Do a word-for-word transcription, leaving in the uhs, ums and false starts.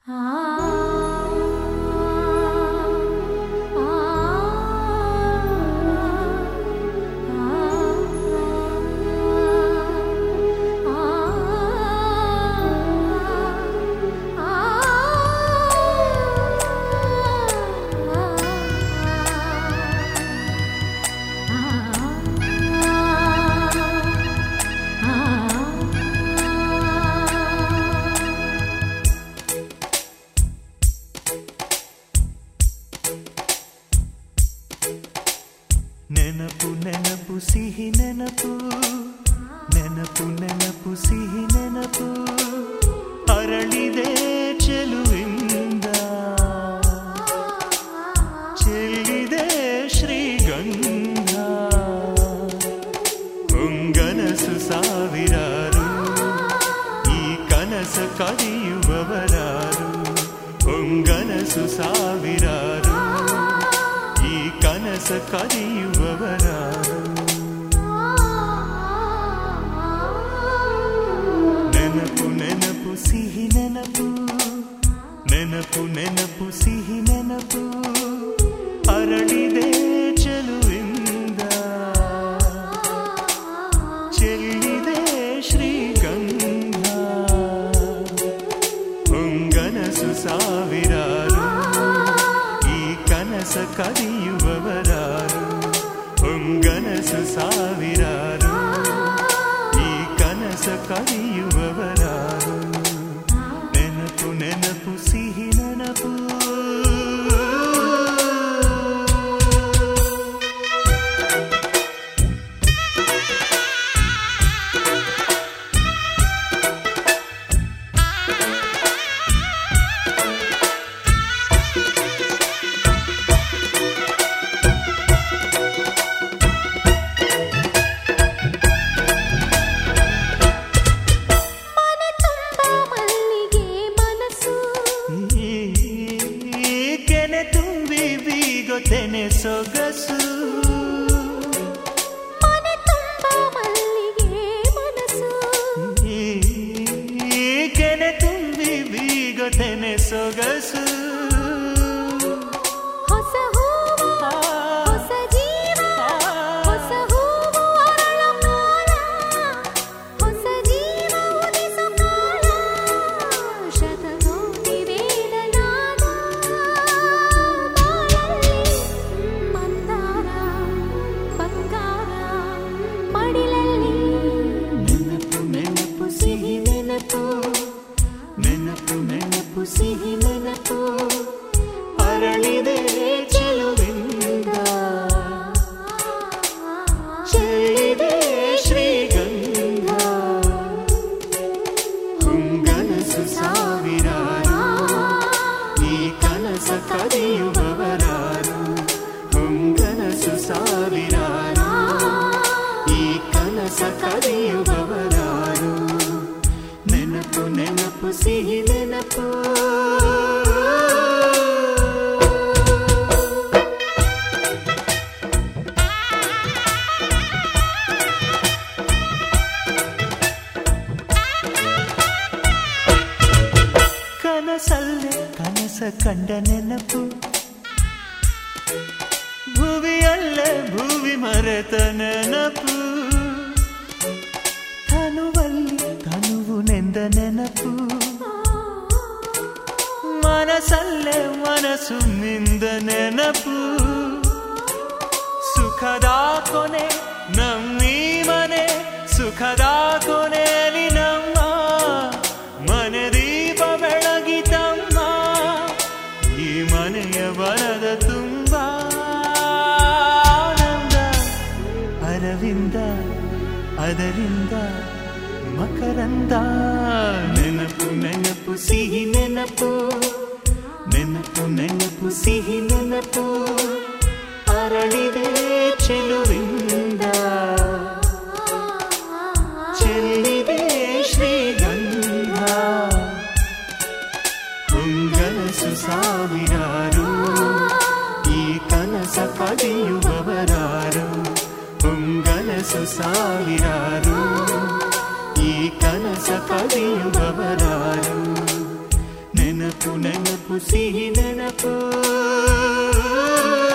ನೆನಪು ನೆನಪು ಸಿಹಿ ನೆನಪು, ನೆನಪು ನೆನಪು ಸಿಹಿ ನೆನಪು, ಅರಳಿದೆ ಚೆಲುವಿಂದ, ಚೆಲ್ಲಿದೆ ಶ್ರೀಗಂಧ. ಹೊಂಗನಸು ಸಾವಿರಾರು, ಈ ಕನಸ ಕದಿಯುವವರಾರು. ಹೊಂಗನಸು ಸಾವಿರಾರು, ಈ ಕನಸ ಕದಿಯುವವರಾರು. ನೆನಪು ನೆನಪು ಸಿಹಿ ನೆನಪು, ನೆನಪು ನೆನಪು ಸಿಹಿ ನೆನಪು, ಅರಳಿದೆ ಚೆಲುವಿಂದ, ಚೆಲ್ಲಿದೆ ಶ್ರೀಗಂಧ. ಹೊಂಗನಸು ಸಾವಿರಾರು, ಈ ಕನಸ ಕದಿಯುವವರಾರು. ಹೊಂಗನಸು ಸಾವಿರಾರು, ಈ ಕನಸ ಕದಿಯುವವರಾರು. ನೆನಪು ನೆನಪು ಸಿಹಿ ನೆನಪು. ತೆನೆ ಸೊಗಸು, ಮನೆ ತುಂಬ ಮಲ್ಲಿಗೆ ಮನಸ್ಸು, ಈ ಕೆನೆ ತುಂಬಿ ಬೀಗ ತೆನೆ ಸೊಗಸು. ಹೊಸ ಹೂವು ಹೊಸ ಜೀವ, ಹೊಸ ಹೂವು ಅರಳ ಕಾಲ, ಹೊಸ ಜೀವ ಉದಿಸು ಕಾಲ. ಶತಕೋಟಿ ವೇದನಾದ ಮಡಿಲಲ್ಲಿ. ನೆನಪು ನೆನಪು ಸಿಹಿ ನೆನಪು, ನೆನಪು ನೆನಪು ಸಿಹಿ ನೆನಪು, ಅರಳಿದೆ ಚೆಲುವಿಂದ, ಚೆಲ್ಲಿದೆ ಶ್ರೀಗಂಧ. ಹೊಂಗನಸು ಸಾವಿರಾರು, ಈ ಕನಸ ಕದಿಯುವವರಾರು. ಹೊಂಗನಸು ಸಾವಿರಾರು, ಈ ಕನಸ ಕದಿಯುವವರಾರು. ನೆನಪು ನೆನಪು ಸಿಹಿ ನೆನಪು. ಕನಸಲ್ಲೇ ಕನಸ ಕಂಡ ನೆನಪು, ಭುವಿಯಲ್ಲೇ ಭುವಿ ಮರೆತ ನೆನಪು. ತನುವಲ್ಲಿ ತನುವು ನೆಂದ ನೆನಪು, ಮನಸಲ್ಲೇ ಮನಸ್ಸು ನಿಂದ ನೆನಪು. ಸುಖದ ಕೊನೆ ನಮ್ಮೀ ಮನೆ, ಸುಖದ ಕೊನೆಯಲ್ಲಿ ನಮ್ಮ ಮನೆ ದೀಪ ಬೆಳಗಿತಮ್ಮ. ಈ ಮನೆಯ ಬರದ ತುಂಬ ಆನಂದ, ಅರವಿಂದ ಅದರಿಂದ ಮಕರಂದ. ನೆನಪು ನೆನಪು ಸಿಹಿ ನೆನಪು, ನೆನಪು ನೆನಪು ಸಿಹಿ ನೆನಪು, ಅರಳಿದೆ ಚೆಲುವಿಂದ, ಚೆಲ್ಲಿದೆ ಶ್ರೀಗಂಧ. ಹೊಂಗನಸು ಸಾವಿರಾರು, ಈ ಕನಸ ಕದಿಯುವವರಾರು. ಹೊಂಗನಸು ಸಾವಿರಾರು, ಈ ಕನಸ ಕದಿಯುವವರಾರು. ನೆನಪು ನೆನಪು ನೆನಪು ಸಿಹಿ ನೆನಪು